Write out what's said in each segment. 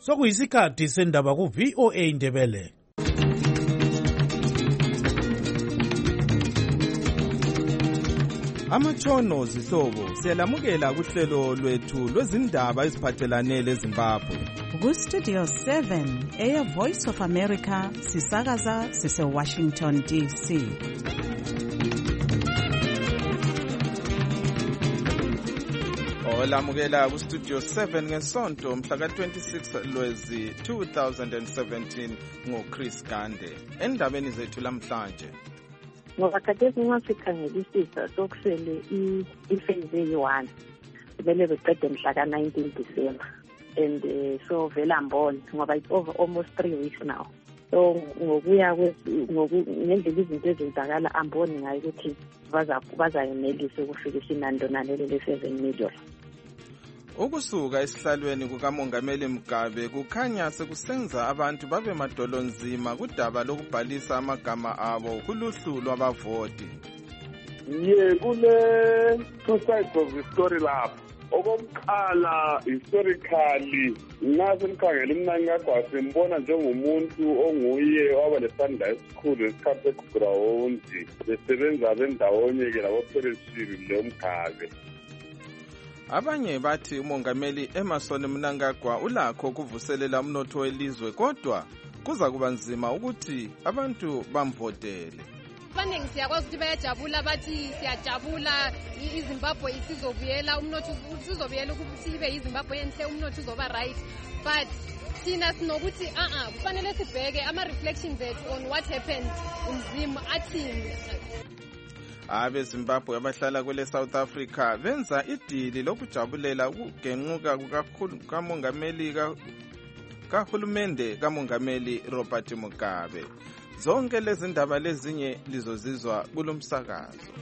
Sokuyisikhathi sendaba ku VOA Indebele. Amatshono zihlobo siyalamukela kuhlelo lwethu lwezindaba eziphathelane leZimbabwe. Ku-Studio 7 Air Voice of America sisakaza sise-Washington DC. Olamukela ku-Studio 7 ngesonto mhla ka-26 Lwezi 2017 ngoChris Gande. Endabeni zethu lamhlanje. Ngoba khathesi nxa sikhangelisisa sokusele iphase eyi-1 kumele beqede mhla ka-19 December and so vela mboni ngoba it's over almost 3 weeks now. So ngokuya ngendlela izinto ezenzakala amboni ngayo ukuthi bazayenelisa ukufikisa inandonalelo le-7 million. Ukusuka esihlalweni kukaMongameli Mugabe kukhanya sekusenza abantu babe madolonzima kudaba lokubhalisa amagama abo kuluhlu lwabavoti. Kule two sides of the story lapho. Okokuqala historically nxa simkhangela uMnangagwa simbona njengomuntu onguye waba lesandla esikhulu esikhathi sekugrawundi besebenza bendawonye-ke laboPereshiri loMgabe. Abanye bathi uMongameli Emmerson Mnangagwa ulakho ukuvuselela umnotho welizwe kodwa kuza kuba nzima ukuthi abantu bamvotele. Abaningi siyakwazi ukuthi bayajabula bathi siyajabula iZimbabwe isizobuyela umnotho usizobuyela ukuthi ibe iZimbabwe enhle umnotho uzoba right, but thina sinokuthi kufanele sibheke ama-reflections ethu on what happened umzimba athini. AbeZimbabwe abahlala kwele South Africa benza idili lokujabulela ukugenquka kahulumende kaMongameli Robert Mugabe. Zonke lezi ndaba lezinye lizozizwa kulomsakazo.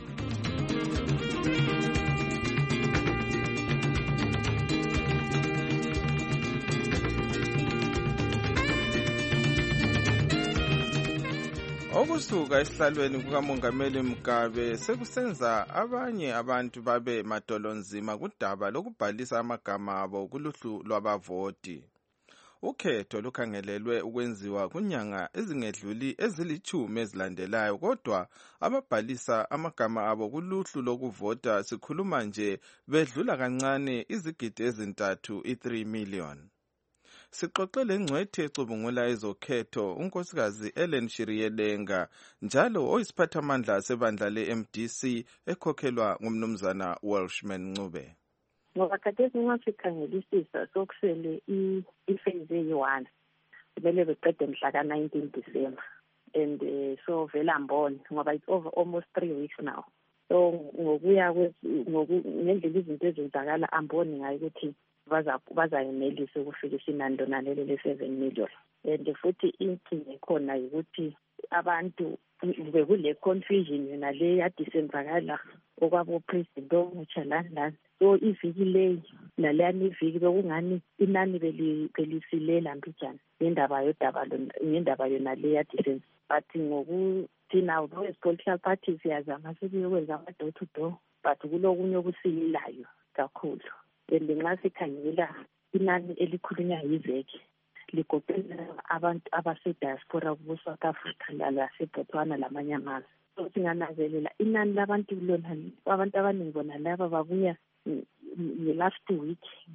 Okusuka esihlalweni kukaMongameli Mugabe sekusenza abanye abantu babe madolonzima kudaba lokubhalisa amagama abo kuluhlu lwabavoti. Ukhetho lukhangelelwe ukwenziwa kunyanga ezingedluli ezili-10 ezilandelayo kodwa ababhalisa amagama abo kuluhlu lokuvota sikhuluma nje bedlula kancane izigidi ezintathu 3 million. Sixoxele ngcwethe ecubungula ezokhetho unkosikazi Ellen Shiriyelenga njalo oyisiphathamandla sebandla le-MDC ekhokhelwa ngumnumzana Welshman Ncube. Ngoba khathesi nxa sikhangelisisa sokusele iphase eyi-1 kumele beqede mhla ka-19 December and so vela mboni ngoba it's over almost 3 weeks now. So ngokuya ngendlela izinto ezenzakala amboni ngayo ukuthi bazayenelisa ukufikisa inandonalelo le-7 million. And futhi inkinga ekhona ukuthi abantu bekule confusion yona le yadisenzakala okwabo president omutsha lani. So iviki leyi naleyani iviki bekungani inani belisilela mbijana ngendaba yona le yadisenza. But ngokuthina political parties siyazama sebeyokwenza ama-door to door but kulokunye okusilelayo kakhulu. And nxa sikhangela inani elikhulunywa yizeki ligoqela abantu abase-diaspora kubo-South Africa laseBotswana lamanye amazwe. So singananzelela inani labantu lona abantu abaningi bona laba babuya last week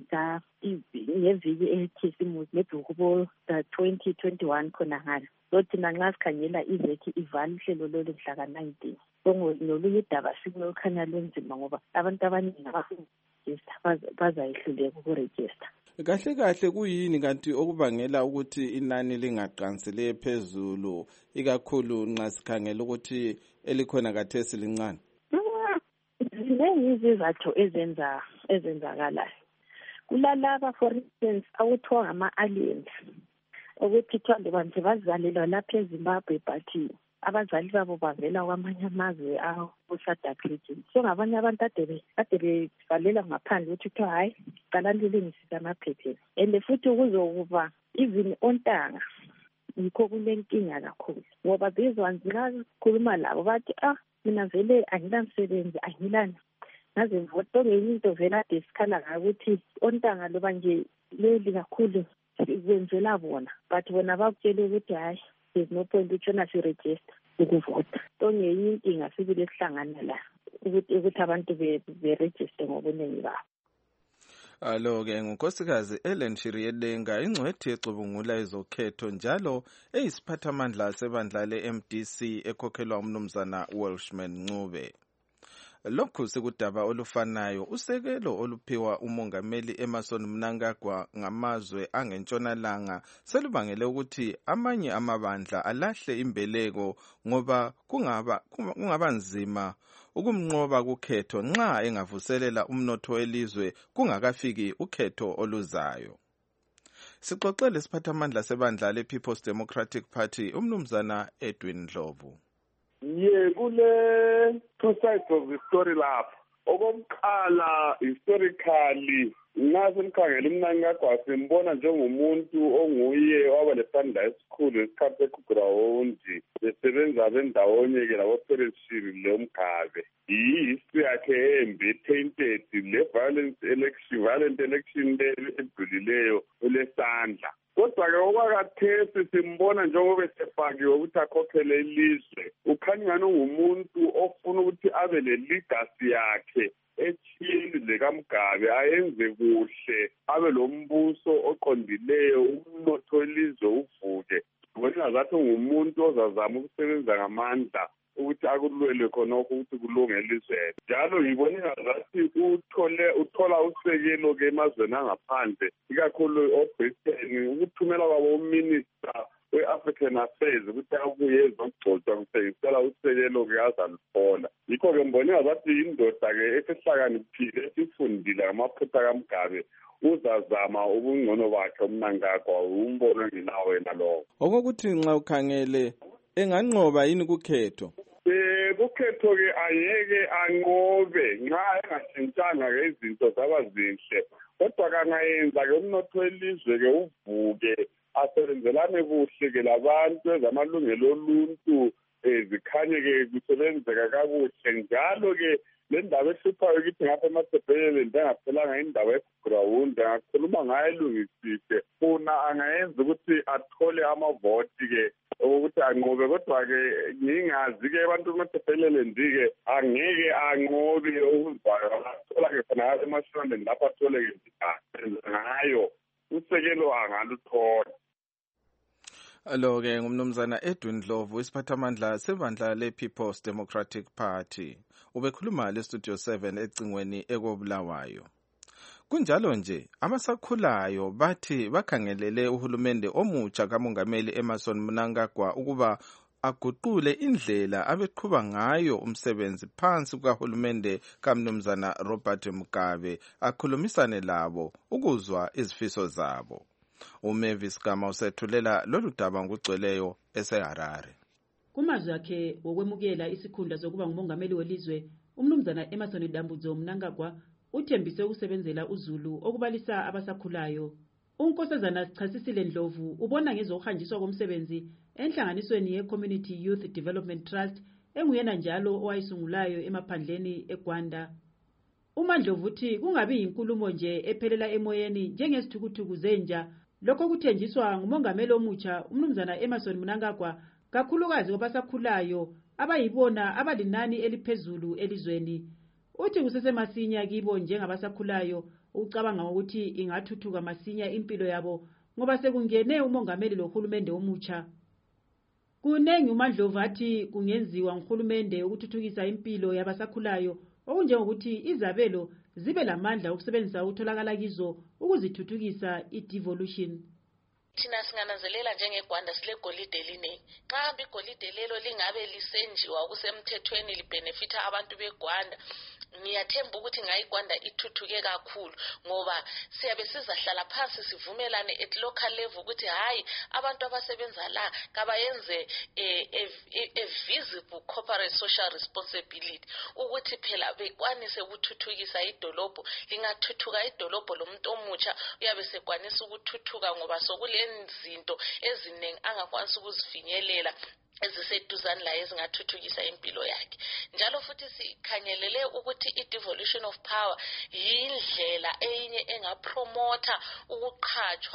ngeviki ekhisimusi maybe kubo 2021 khona ngalo. So thina nxa sikhangela izeki ivala uhlelo lolu mhla ka-19. So nolunye idaba sikulokhanya lunzima ngoba abantu abaningi bazayehluleka ukurejista. Kahle kuyini kanti okubangela ukuthi inani lingaqansele phezulu ikakhulu nxa sikhangela ukuthi elikhona kathesi lincane? Ziningi izizathu ezenzakalayo. Kulalaba for instance awuthiwa ngama-aliens ukuthi thwande bantu bazalelwa lapha eZimbabwe but abazali babo bavela kwamanye amazwe ku-SADC region. So ngabanye abantu kade bevalela ngaphandle ukuthi kuthiwa hayi qalani lilungisisa amaphepha. And futhi kuzokuba even ontanga yikho kulenkinga kakhulu ngoba these ones nxa sikhuluma labo bathi mina vele angilamsebenzi angilani ngaze voto ngenye into vele ade sikhala ngayo ukuthi ontanga loba nje leli kakhulu Benzela bona but bona bakutshela ukuthi hayi there's no point utshona siregister ukuvota. So ngenye inkinga sibile sihlangana la ukuthi abantu beregister ngobuningi babo. Alo-ke ngunkosikazi Ellen Shiriedenga, ingcwethi ecubungula ezokhetho njalo eyisiphathamandla sebandla le-MDC ekhokhelwa umnumzana Welshman Ncube. Lokhu sikudaba olufanayo usekelo oluphiwa umongameli Emmerson Mnangagwa ngamazwe angentshonalanga selubangele ukuthi amanye amabandla alahle imbeleko ngoba kungaba nzima ukumnqoba kukhetho nxa engavuselela umnotho welizwe kungakafiki ukhetho oluzayo. Sixoxele isiphathamandla sebandla le-People's Democratic Party umnumzana Edwin Ndlovu. Kule two sides of the story lapho. Okokuqala historically ngasemkhangela Mnangagwa simbona njengomuntu onguye waba lesandla esikhulu esikhathi eground besebenza bendawonye ke labo Perishiri leMgabe. History yakhe embi tainted le violent election edlulileyo lesandla. Kodwa-ke okwakathesi simbona njengoba esefakiwe ukuthi akhokhele ilizwe ukhanya ngumuntu ofuna ukuthi abe le-legacy yakhe ethile lekaMgabe ayenze kuhle abe lo mbuso oqondileyo umnotho welizwe uvuke. Ngibona ngathi ngumuntu ozazama ukusebenza ngamandla ukuthi akulwele khonokho ukuthi kulunge elizweni. Njalo ngibona ngathi uthola usekelo ke emazweni angaphandle ikakhulu oBritain ukuthumela kwabo uminister we-African Affairs ukuthi abuye ezogcotshwa kusengisela usekelo ke azaluthola. Yikho-ke ngibona ngathi indoda-ke esihlakaniphile esifundile ngamaphutha kaMgabe uzazama ubungcono bakhe uMnangagwa umbono enginawo yena lowo. Okokuthi nxa ukhangele enganqoba yini kukhetho? Kukhetho-ke ayeke anqobe nxa engashintshanga-ke izinto zaba zinhle. Kodwa kangayenza-ke umnotho welizwe-ke uvuke asebenzelane kuhle-ke labantu ezamalungelo oluntu zikhanye-ke kusebenzeka kakuhle. Njalo-ke le ndaba ehluphayo ukuthi ngapha emasebheleleni ngaphelanga indaba eground angakhuluma ngayo elungisise funa angayenza ukuthi athole amavoti-ke ukuthi anqobe. Kodwa-ke ngingazi-ke abantu emasebheleleni-ke angeke anqobe okuzwayo athola-ke khona emashonaleni lapho athole-ke ngayo usekelo angaluthola. Alo-ke ngumnumzana Edwin Ndlovu isiphathamandla sebandla le-People's Democratic Party ubekhuluma le-Studio 7 ecingweni ekobulawayo. Kunjalo nje abasakhulayo bathi bakhangelele uhulumende omutsha kamongameli Emmerson Mnangagwa ukuba aguqule indlela abeqhuba ngayo umsebenzi phansi kukahulumende kamnumzana Robert Mugabe akhulumisane labo ukuzwa izifiso zabo. Umavis Gama usethulela lolu daba ngugcweleyo eseHarare. Kumazwi akhe wokwemukela isikhundla sokuba ngumongameli welizwe, umnumzana Emmerson Dambudzo Mnangagwa uthembise ukusebenzela uZulu okubalisa abasakhulayo. Unkosazana Sichasisile Ndlovu ubona ngezokuhanjiswa komsebenzi enhlanganisweni ye-Community Youth Development Trust enguyena njalo owayisungulayo emaphandleni eGwanda. uMandlovu uthi kungabi inkulumo nje ephelela emoyeni njengesithukuthuku zenja lokho kuthenjiswa ngumongameli omutsha umnumzana Emmerson Mnangagwa kakhulukazi kwabasakhulayo abayibona abalinani eliphezulu elizweni. Uthi kusesemasinya kibo njengabasakhulayo ucabanga ukuthi ingathuthuka masinya impilo yabo ngoba sekungene umongameli lohulumende omutsha. Kunengi uMandlovu athi kungenziwa nguhulumende ukuthuthukisa impilo yabasakhulayo okunjengokuthi izabelo zibe lamandla okusebenzisa utholakala kizo ukuzithuthukisa i-devolution. Thina singananzelela njengeGwanda silegolide eliningi. Xa hamba igolide lelo lingabe lisenjiwa okusemthethweni libenefita abantu beGwanda, ngiyathemba ukuthi ngayiGwanda ithuthuke kakhulu ngoba siyabe sizahlala phansi sivumelane at local level ukuthi hayi abantu abasebenza la kabayenze a visible corporate social responsibility ukuthi phela bekwanise ukuthuthukisa idolobho. Lingathuthuka idolobho lomuntu omutsha uyabe sekwanisa ukuthuthuka ngoba sokule zinto eziningi angakwanisa ukuzifinyelela eziseduzane la ezingathuthukisa impilo yakhe. Njalo futhi sikhangelele ukuthi i-devolution of power yindlela enye engapromota ukuqhatshwa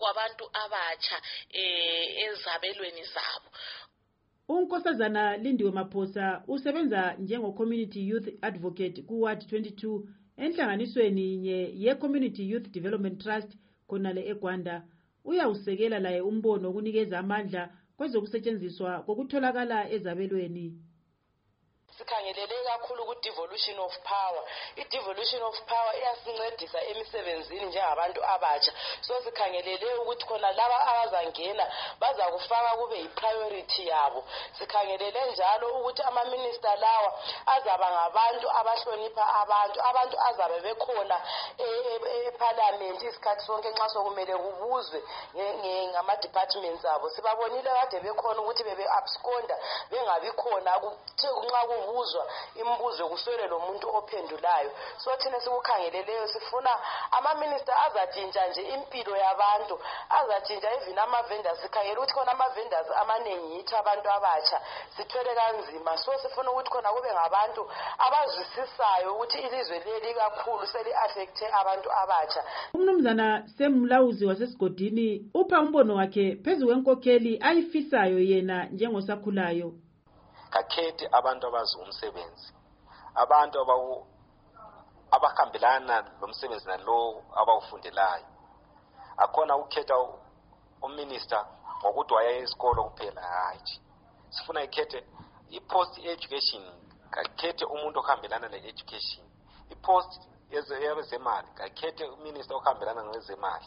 kwabantu abatsha ezabelweni zabo. Unkosazana Lindiwe Maphosa usebenza njengo-Community Youth Advocate ku-Ward 22 enhlanganisweni ye-Community Youth Development Trust khonale eGwanda. Uyawusekela laye umbono wokunikeza amandla kwezokusetshenziswa kokutholakala ezabelweni. Sikhangelele kakhulu ku-devolution of power. I-devolution of power iyasincedisa emisebenzini njengabantu abatsha. So sikhangelele ukuthi khona laba abazangena bazakufaka kube yi-priority yabo. Sikhangelele njalo ukuthi ama-minister lawa azaba ngabantu abahlonipha abantu azabe bekhona eParliament isikhathi sonke nxa sokumele kubuzwe ngama-departments abo. Sibabonile kade bekhona ukuthi bebe-absconda bengabi khona nxa kubuzwa imibuzo kuswele lo muntu ophendulayo. So thina sikukhangeleleyo sifuna ama-minister azatshintsha nje impilo yabantu, azatshintsha even ama-vendors. Sikhangele ukuthi khona ama-vendors amaningi yithi abantu abatsha sithwele kanzima. So sifuna ukuthi khona kube ngabantu abazwisisayo ukuthi ilizwe leli kakhulu seli-affecte abantu abatsha. Umnumzana Semlawuzi wasesigodini upha umbono wakhe phezu kwenkokheli ayifisayo yena njengosakhulayo. Kakhethe abantu abazi umsebenzi, abantu abahambelana lomsebenzi nalo abawufundelayo. Akhona ukhetha uminister ngokuthi waya esikolo kuphela, hayi. Sifuna ikhethe i-post education, kakhethe umuntu ohambelana ne-education. I-post yezemali, kakhethe uminister ohambelana nezemali.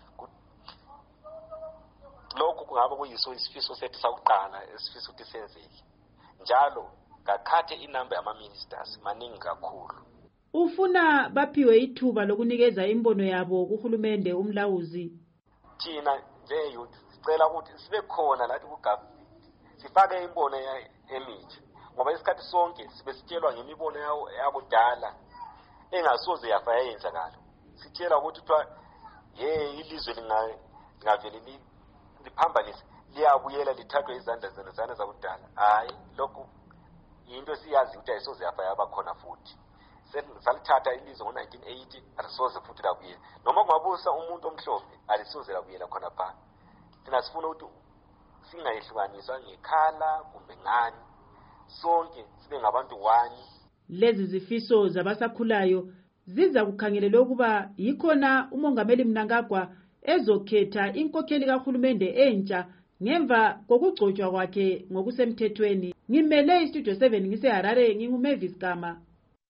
Lokhu kungaba kuyiso isifiso sethu sakuqala esifisa ukuthi senzeke. Njalo kakhathe inamba yama-ministers maningi kakhulu. Ufuna baphiwe ithuba lokunikeza imbono yabo kuhulumende umlawuzi. Thina nje-youth sicela ukuthi sibe khona lathi ku-government sifake imbono emitsha, ngoba isikhathi sonke sibe sitshelwa ngemibono yakudala engasoze yafa yayenzakala. Sitshela ukuthi kuthiwa ilizwe lingavele liphambanise liyabuyela lithathwe izandla zana zakudala. Hayi, lokhu into siyazi ukuthi ayisoze yafa yaba khona futhi. Salithatha ilizwe ngo-1980 alisoze futhi labuyela. Noma kungabusa umuntu omhlophe alisoze labuyela khona pha. Thina sifuna ukuthi singayihlukaniswa ngekhala kumbe ngani, sonke sibe ngabantu wani. Lezi zifiso zabasakhulayo ziza kukhangelelwa ukuba yikhona umongameli Mnangagwa ezokhetha inkokheli kahulumende entsha ngemva kokugcotshwa kwakhe ngokusemthethweni. Ngimele iStudio 7 ngiseHarare, nginguMavis Gama.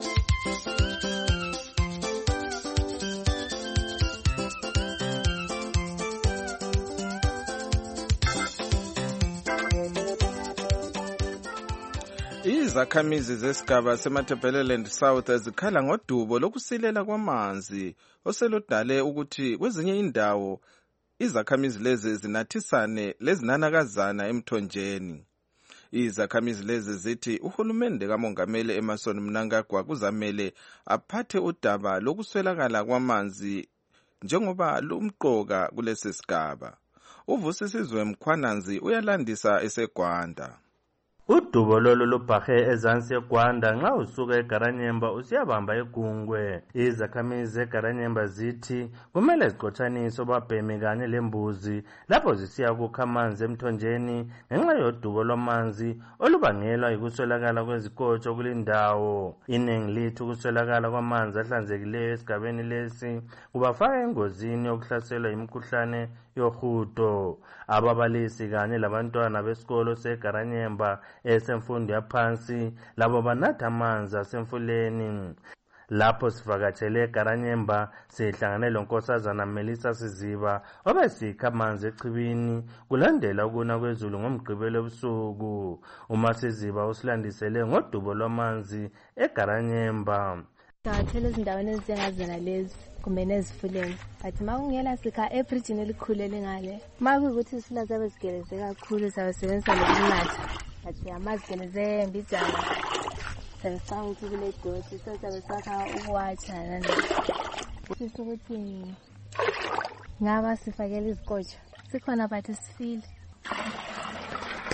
Izakhamizi zesigaba seMatabeleland South zikhala ngodubo lokusilela kwamanzi oseludale ukuthi kwezinye indawo izakhamizi lezi zinathisane lezinanakazana emthonjeni. Izakhamizi lezi zithi uhulumende kamongameli Emmerson Mnangagwa kuzamele aphathe udaba lokuswelakala kwamanzi njengoba lumqoka kulesi sigaba. Uvusisizwe Mkhwananzi uyalandisa eseGwanda. Udubo lolu lubhahe ezansi eGwanda nxa usuka eGaranyemba usiyabamba eGungwe. Izakhamizi zeGaranyemba zithi kumele ziqothaniswe obabhemi kanye lembuzi lapho zisiya kukha amanzi emthonjeni ngenxa yodubo lwamanzi olubangelwa yikuswelakala kwezikotsho kulindawo. Iningi lithi ukuswelakala kwamanzi ahlanzekileyo esigabeni lesi kubafaka engozini yokuhlaselwa yimikhuhlane yohudo. Ababalisi kanye labantwana besikolo seGaranyemba esemfundo yaphansi labo banatha amanzi asemfuleni. Lapho sivakatshele eGaranyemba sihlangane lonkosazana Melissa Siziba obesikha amanzi echibini kulandela ukuna kwezulu ngomgqibelo ebusuku. Uma Siziba usilandisele ngodubo lwamanzi eGaranyemba. Ngathela izindaweni ezingazena lezi kumbe nezifuleni, but makungena sikha ebridgini elikhulele ngale. Makuyukuthi isifula zabe zigeleze kakhulu sabasebenzisa lokunatha, but amazigeleze mbijana sabesanga ukuthi kule doti so sabesakha ukuwatsha nani. Sisi ukuthi ngaba sifakela izikotsho sikhona but sifile.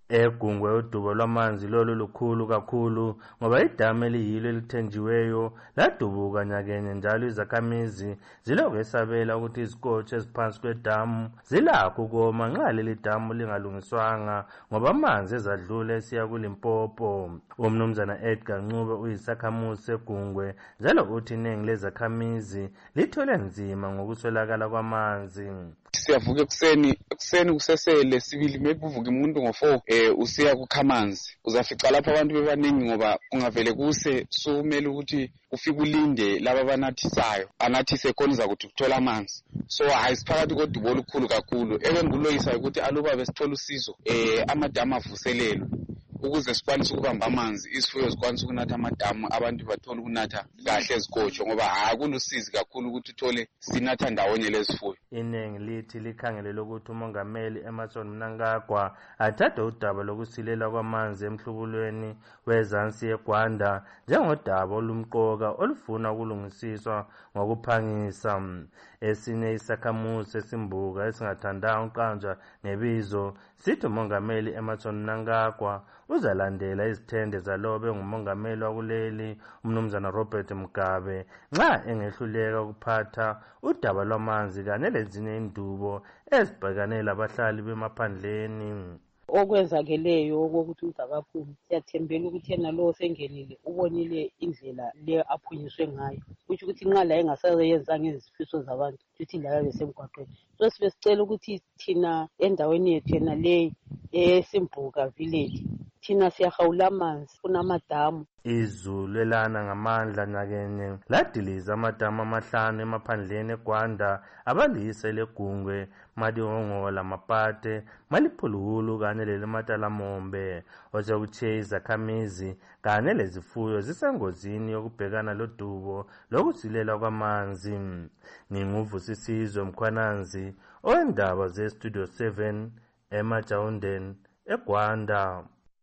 Egungwe udubo lwamanzi lolu lukhulu kakhulu ngoba idamu eliyilo elithenjiweyo ladubuka nyakenye njalo izakhamizi zilokwesabela ukuthi izikotsho eziphansi kwedamu zilakho ukoma nxa leli damu lingalungiswanga ngoba amanzi ezadlula esiya kuLimpopo. Umnumzana Edgar Ncube uyisakhamuzi segungwe njalo uthi iningi lezakhamizi lithole nzima ngokuswelakala kwamanzi. Siyavuka ekuseni kusesele sibili maybe uvuka umuntu ngo4 usiya kukha amanzi uzafica lapha abantu bebaningi ngoba ungavele kuse sokumele ukuthi ufike ulinde laba banathisayo anathise khona uzakuthi kuthola amanzi. So ayisiphakathi kodubo olukhulu kakhulu ebenguloyisa ukuthi aluba besithola usizo amadamu avuselelwe ukuze sikwanise ukubamba amanzi isifuyo zikwanise ukunatha amadamu abantu bathola ukunatha kahle ezikotsho ngoba kulusizi kakhulu ukuthi uthole sinatha ndawonye lezifuyo. Iningi lithi likhangelele ukuthi umongameli Emmerson Mnangagwa athathe udaba lokusilela kwamanzi emhlubulweni wezansi yeGwanda njengodaba olumqoka olufuna ukulungisiswa ngokuphangisa. Esinye isakhamuzi esimbuka esingathandanga uqanjwa ngebizo sithi umongameli Emmerson Mnangagwa uzalandela izithende zalobe ngumongameli wakuleli umnumzana Robert Mugabe nxa engehluleka ukuphatha udaba lwamanzi kanye lezinye indubo ezibhekane labahlali bemaphandleni. Okwenzakeleyo okokuthi uzakaphumi siyathembela ukuthi yena lo sengenile ubonile indlela le aphunyiswe ngayo kuthi ukuthi nxa la engasayenza ngezifiso zabantu ukuthi la besemgwaqweni. So sibe sicela ukuthi thina endaweni yethu yena le eSimbuka village thina siyahawula amanzi kunamadamu. Izulu elana ngamandla nyakenye ladiliza amadamu amahlanu emaphandleni eGwanda abalise legungwe Madihongola Mapate Maliphululu kanye leleMatalamombe osekuthi izakhamizi kanye lezifuyo zisengozini yokubhekana lodubo lokusilela kwamanzi. Nginguvusisizwe Mkhwananzi oendaba zeStudio 7 eMajawundeni eGwanda.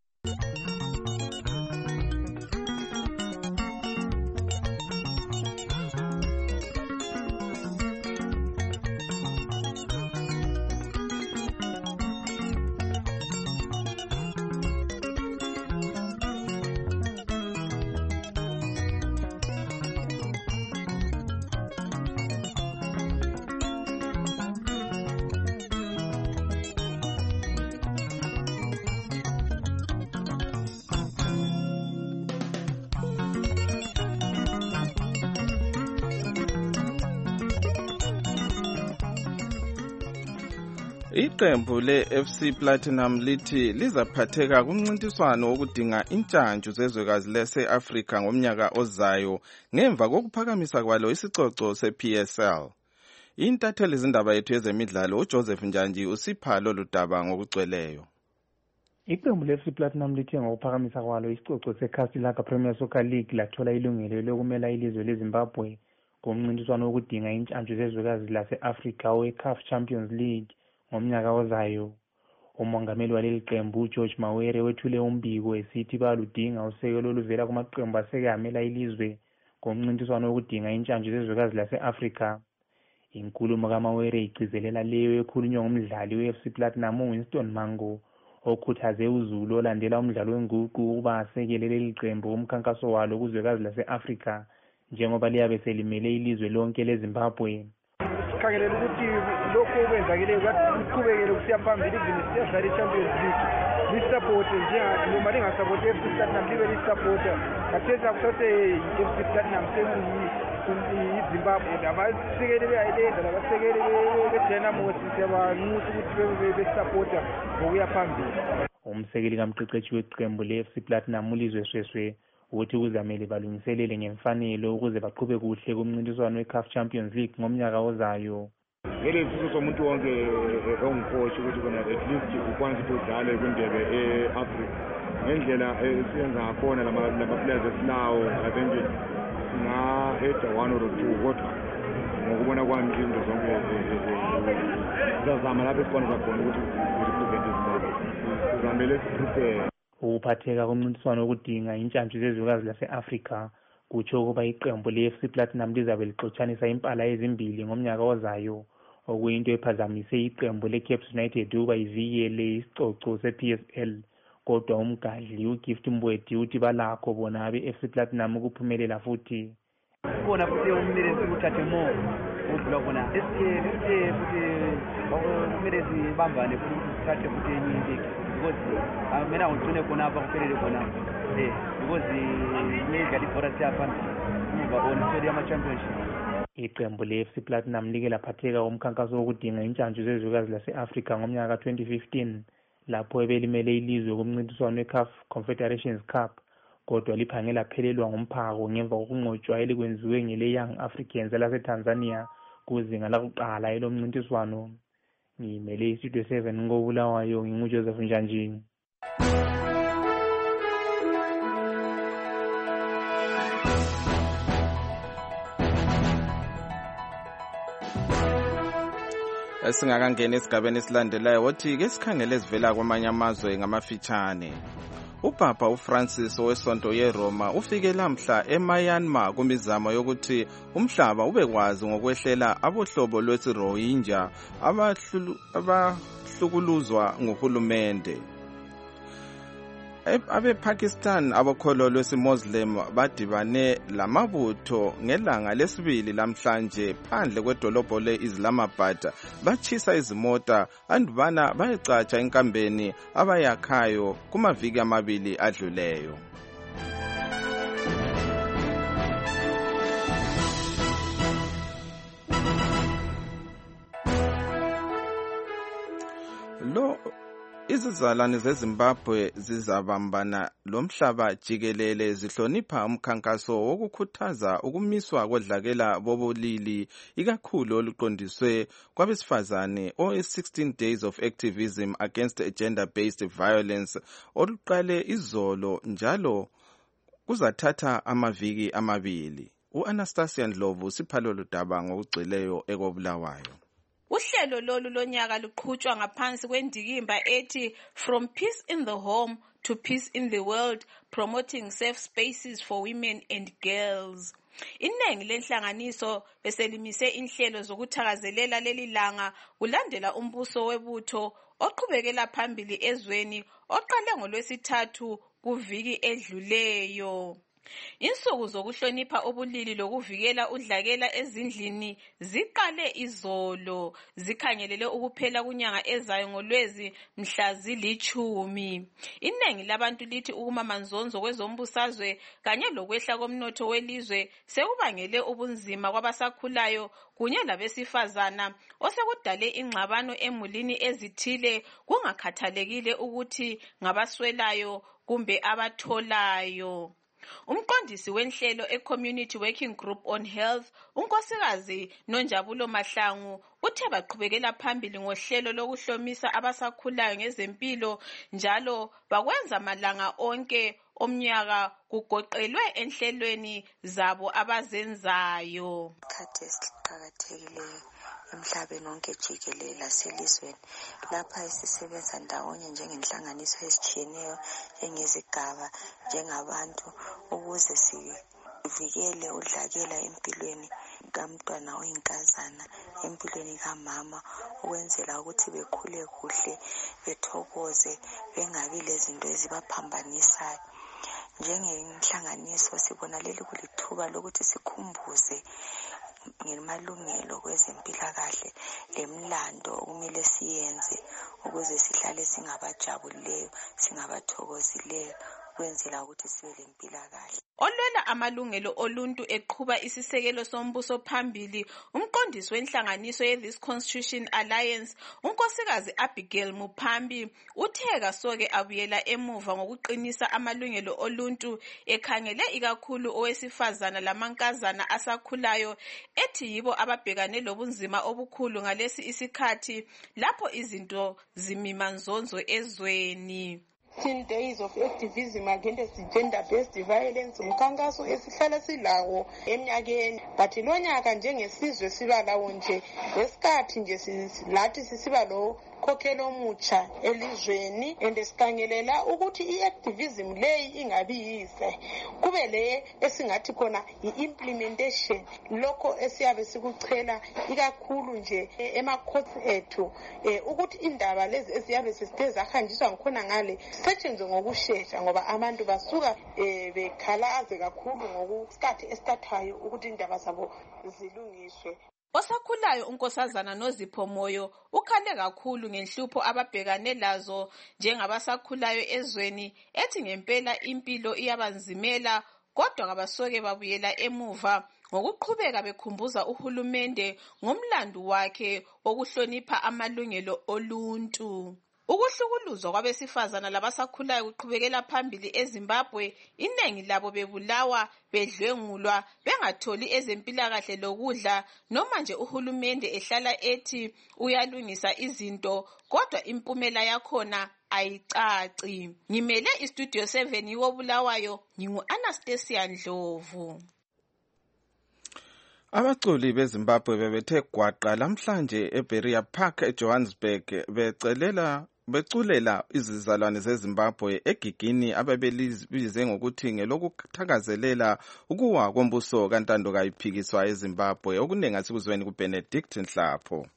Iqembu le-FC Platinum lithi lizaphatheka kumncintiswano wokudinga intshantshu zezwekazi lase-Afrika ngomnyaka ozayo ngemva kokuphakamisa kwalo isicoco se-PSL. Intatheli zindaba yethu yezemidlalo uJoseph Njanji usipha lolu daba ngokugcweleyo. Iqembu le-FC Platinum lithe ngokuphakamisa kwalo isicoco se-Castelaka Premier Soccer League lathola ilungelo lokumela ilizwe leZimbabwe ngomncintiswano wokudinga intshantshu zezwekazi lase-Afrika we-CAF Champions League ngomnyaka ozayo. Umongameli waleli qembu uGeorge Mawere wethule umbiko esithi baludinga usekelo oluvela kumaqembu aseke amela ilizwe ngomncintiswano wokudinga intshantshu zezwekazi lase-Afrika. Inkulumo kaMawere igcizelela leyo ekhulunywa ngumdlali we-FC Platinum uWinston Mango okhuthaze uZulu olandela umdlalo wenguqu ukuba asekele leli qembu umkhankaso walo kuzwekazi lase-Afrika njengoba liyabe selimele ilizwe lonke leZimbabwe. Sikhangelele ukuthi lokho okwenzakeleyo kuqhubekele kusiya phambili izini siyadlala i-Champions League lisapote noma lingasapote i-FC Platinum libe lisapota kathesa kusase i-FC Platinum iZimbabwe abasekeli beyayilenza labasekeli beDynamos siyabanxusa ukuthi besapota ngokuya phambili. Umsekeli kamqeqeshi weqembu le-FC Platinum uLizwe Sweswe ukuthi kuzamele balungiselele ngemfanelo ukuze baqhube kuhle kumncintiswano we-CAF Champions League ngomnyaka ozayo. Ngelesifiso somuntu wonke ongumkoshi ukuthi kona at least ukwanise ukuthi udlale kwindebe e-Africa ngendlela esiyenza ngakhona lama-players esinawo I think singa-head 1 or 2 kodwa ngokubona kwami izinto zonke sizazama lapho esikwanisa khona ukuthi sirepresente iZimbabwe sizamele siprepare. Ukuphatheka komncintiswano wokudinga intshantshu zezwekazi lase-Afrika kutsho ukuba iqembu le-FC Platinum lizabe lixotshanisa impala ezimbili ngomnyaka ozayo okuyinto ephazamise iqembu le-Cape United ukuba ivikele isicoco se-PSL kodwa umgadli uGift Mbwedi uthi balakho bona abe-FC Platinum ukuphumelela futhi. Bona futhi umsebenzi uthathe mo udlula bona futhi kumele sibambane futhi sithathe futhi enye league because mina ngigcine khona apha kuphelele khona because imidlalo ibhora siyaphambili umuva on ama-championship. Iqembu le-FC Platinum like laphatheka umkhankaso wokudinga intshantshu zezwekazi lase-Afrika ngomnyaka ka-2015 lapho ebelimele ilizwe kumncintiswano we-CAF Confederations Cup, kodwa liphange laphelelwa ngumphako ngemva kokunqotshwa elikwenziwe ngele Young Africans laseTanzania kuzinga lakuqala elomncintiswano. Ngimele iStudio 7 ngobulawayo nginguJoseph Njanjini. Singakangena esigabeni esilandelayo wothi ke sikhangele sivela kwamanye amazwe ngamafitshane. Upapa uFrancis owesonto yeRoma ufike lamhla eMyanmar kumizamo yokuthi umhlaba ubekwazi ngokwehlela abohlobo lwesiRohingya abahlukuluzwa nguhulumende. Abe-Pakistan abokholo lwesiMuslim badibane lamabutho ngelanga lesibili lamhlanje phandle kwedolobho le-Islamabad bachisa izimota andubana bayecatsha enkambeni abayakhayo kumaviki amabili adluleyo. Izizalwane zeZimbabwe zizabambana lomhlaba jikelele zihlonipha umkhankaso wokukhuthaza ukumiswa kodlakela bobulili ikakhulu oluqondiswe kwabesifazane o-16 Days of Activism Against Gender-Based Violence oluqale izolo njalo kuzathatha amaviki amabili. U-Anastasia Ndlovu siphalo ludaba ngokugcileyo ekobulawayo. Uhlelo lolu lonyaka luqhutshwa ngaphansi kwendikimba ethi From Peace in the Home to Peace in the World, Promoting Safe Spaces for Women and Girls. Iningi lenhlanganiso beselimise inhlelo zokuthakazelela leli langa kulandela umbuso webutho oqhubekela phambili ezweni oqale ngoLwesithathu kuviki edluleyo. Insuku zokuhlonipha ubulili lokuvikela udlakela ezindlini ziqale izolo, zikhangelele ukuphela kunyanga ezayo ngoLwezi mhla zili-10. Inengi labantu lithi ukumamanzonzo kwezombusazwe kanye lokwehla komnotho welizwe sekubangele ubunzima kwabasakhulayo kunye labesifazana osekudale ingxabano emulini ezithile kungakhathalekile ukuthi ngabaswelayo kumbe abatholayo. Umqondisi wenhlelo e-Community Working Group on Health, unkosikazi Nonjabulo Mahlangu, uthe baqhubekela phambili ngohlelo lokuhlomisa abasakhulayo ngezempilo njalo bakwenza malanga onke omnyaka kugoqelwe enhlelweni zabo abazenzayo. Khathi esiqhakathekileyo emhlabeni wonke jikelele laselizweni lapha sisebenza ndawonye njengenhlanganiso ezitshiyeneyo njengezigaba njengabantu ukuze sivikele udlakela empilweni kamntwana oyinkazana empilweni kamama ukwenzela ukuthi bekhule kuhle bethokoze bengabi lezinto ezibaphambanisayo. Njengenhlanganiso sibona leli kulithuba lokuthi sikhumbuze ngemalungelo kwezempilakahle lemlando okumele siyenze ukuze sihlale singabajabulileyo singabathokozileyo kwenzela ukuthi sibe lempilakahle. Olwela amalungelo oluntu eqhuba isisekelo sombuso phambili, umqondisi wenhlanganiso ye-This Constitution Alliance, unkosikazi Abigail Muphambi, utheka soke abuyela emuva ngokuqinisa amalungelo oluntu ekhangele ikakhulu owesifazana lamankazana asakhulayo ethi yibo ababhekane lobunzima obukhulu ngalesi isikhathi lapho izinto zimimanzonzo ezweni. 16 Days of Activism Against Gender-Based Violence umkhankaso esihlala silawo eminyakeni, but lonyaka njengesizwe siba lawo nje ngesikhathi nje lathi sisiba lo umkhokhelo omutsha elizweni and sikhangelela ukuthi i-activism leyi ingabi yize kube le esingathi khona i-implementation lokho esiyabe sikuchela ikakhulu nje emakhotsi ethu ukuthi indaba lezi esiyabe sesithe zahanjiswa ngikhona ngale sisetshenzwe ngokushesha ngoba abantu basuka bekhalaze kakhulu ngokusikhathi esithathwayo ukuthi indaba zabo zilungiswe. Osakhulayo unkosazana Nozipho Moyo ukhale kakhulu ngenhlupho ababhekane lazo njengabasakhulayo ezweni ethi ngempela impilo iyabanzimela kodwa kabasoke babuyela emuva ngokuqhubeka bekhumbuza uhulumende ngomlando wakhe wokuhlonipha amalungelo oluntu. Ukuhlukuluzwa kwabesifazana labasakhulayo kuqhubekela phambili eZimbabwe, inengi labo bebulawa, bedlwengulwa, bengatholi ezempilakahle lokudla, noma nje uhulumende ehlala ethi uyalungisa izinto, kodwa impumela yakhona ayicaci. Ngimele iStudio 7 yiwobulawayo, ngingu-Anastasia Ndlovu. Abaculi beZimbabwe bebethe gwaqa lamhlanje eBeria Park eJohannesburg beculela izizalwane zeZimbabwe egigini ababelibize ngokuthi ngelokuthakazelela ukuwa kombuso kaNtando kayiphikiswa eZimbabwe okuningi asikuzweni kuBenedict Nhlapho.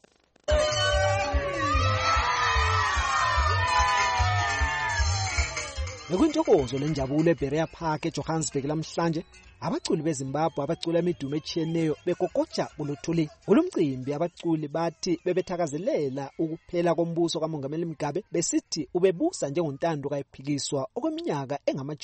Bekuntokozo lenjabulo eBeria Park eJohannesburg lamhlanje. Abaculi beZimbabwe abacula imidumo etshiyeneyo bekokotsha kuluthuli. Kulomcimbi abaculi bathi bebethakazelela ukuphela kombuso kaMongameli Mugabe besithi ubebusa njengoNtando kayiphikiswa okweminyaka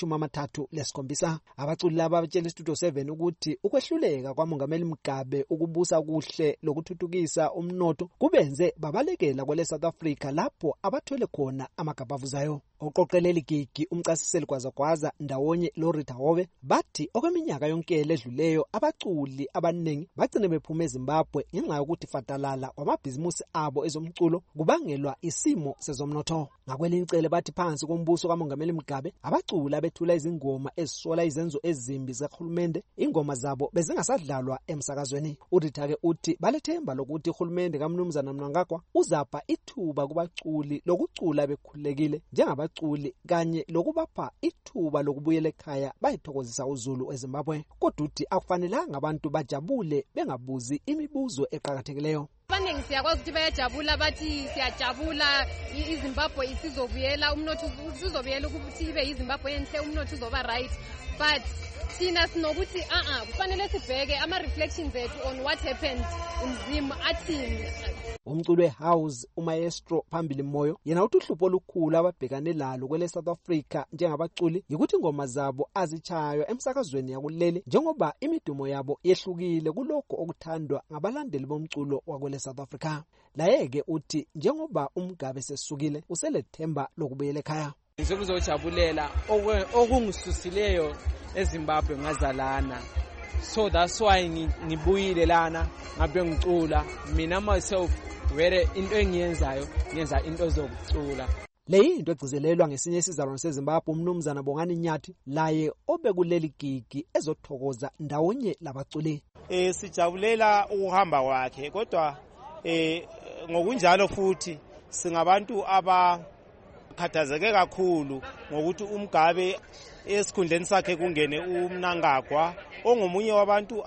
engama-37. Abaculi laba batshela iStudio 7 ukuthi ukwehluleka kwaMongameli Mugabe ukubusa kuhle lokuthuthukisa umnotho kubenze babalekela kwele South Africa lapho abathwele khona amagabavuzayo. Oqoqeleli gigi umchasiseli kwazagwaza ndawonye Lorita Hobe bathi okweminyaka yonke ledluleyo abaculi abaningi bagcine bephuma eZimbabwe ngenxa yokuthi fatalala kwamabhizimusi abo ezomculo kubangelwa isimo sezomnotho. Ngakwelincele bathi phansi kombuso kaMongameli Mugabe abaculi abethula izingoma ezisola izenzo ezimbi zehulumende ingoma zabo bezingasadlalwa emsakazweni. Urita-ke uthi balethemba lokuthi uhulumende kaMnumzana Mnangagwa uzapha ithuba kubaculi lokucula bekhulekile njengabaculi kanye lokubapha ithuba lokubuyela ekhaya bayithokozisa uZulu eZimbabwe. Kodwa uthi akufanelanga abantu bajabule bengabuzi imibuzo eqhakathekileyo. Abaningi siyakwazi ukuthi bayajabula bathi siyajabula iZimbabwe isizobuyela umnotho usizobuyela ukuthi ibe iZimbabwe enhle umnotho uzoba right, but thina sinokuthi kufanele sibheke ama-reflections ethu on what happened umzimba athini. Umculo wehouse umaestro Phambili Moyo yena uthi uhlupho olukhulu ababhekane lalo kwele South Africa njengabaculi yikuthi ingoma zabo azichaywa emsakazweni yakuleli njengoba imidumo yabo yehlukile kulokho okuthandwa ngabalandeli bomculo wakwele South Africa. Laye-ke uthi njengoba uMgabe sesukile uselethemba lokubuyela ekhaya. Ngizokuzojabulela okungisusileyo eZimbabwe ngazalana, so that's why ngibuyile lana ngabe ngicula mina myself where into engiyenzayo ngenza into zokucula. Leyi into egcizelelwa ngesinye isizalwane seZimbabwe uMnumzana Bongani Nyathi laye obekuleli gigi ezothokoza ndawonye labaculi. Sijabulela ukuhamba kwakhe kodwa ngokunjalo futhi singabantu abakhathazeke kakhulu ngokuthi uMgabe esikhundleni sakhe kungene uMnangagwa ongomunye wabantu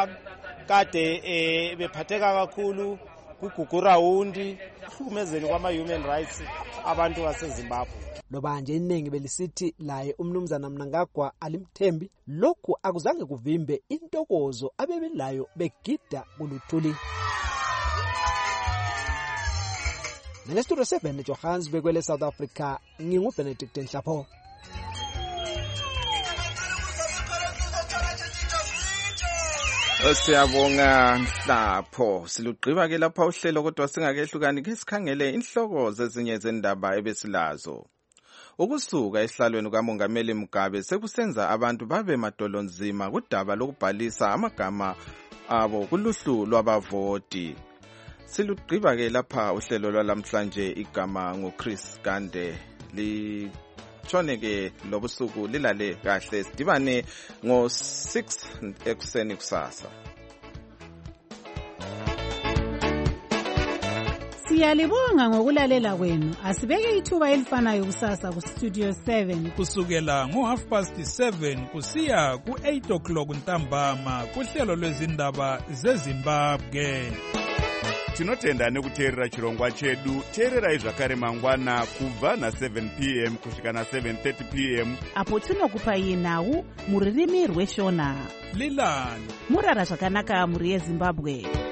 abakade bephatheka kakhulu kuGugurawundi uhlukumezeni kwama-human rights abantu baseZimbabwe. Loba nje iningi belisithi laye uMnumzana Mnangagwa alimthembi lokhu akuzange kuvimbe intokozo abebelayo begida kuluthuli. Ngestudio 7 eJohannesburg kwele South Africa nginguBenedict Nhlapho. Siyabonga Nhlapho. Silugqiba ke lapha uhlelo kodwa singakehlukani ke sikhangele inhloko zezinye zendaba ebesilazo. Ukusuka esihlalweni kaMongameli Mugabe sekusenza abantu babe madolonzima kudaba lokubhalisa amagama abo kuluhlu lwabavoti. Silugqiba ke lapha uhlelo lwalamhlanje igama nguChris Gande litshone ke lobusuku lilale kahle sidibane ngo-6 ekuseni kusasa. Siyalibonga ngokulalela kwenu. Asibeke ithuba elifanayo kusasa ku Studio 7 kusukela ngo7:30 kusiya ku8 ntambama kuhlelo lwezindaba zeZimbabwe. Tinotenda nekuteerera chirongwa chedu. Teererai zvakare mangwana kubva na7 p.m. kusvika na7:30 p.m. apo tinokupai nhau muririmi rweshona. Lilani murara zvakanaka muri yeZimbabwe.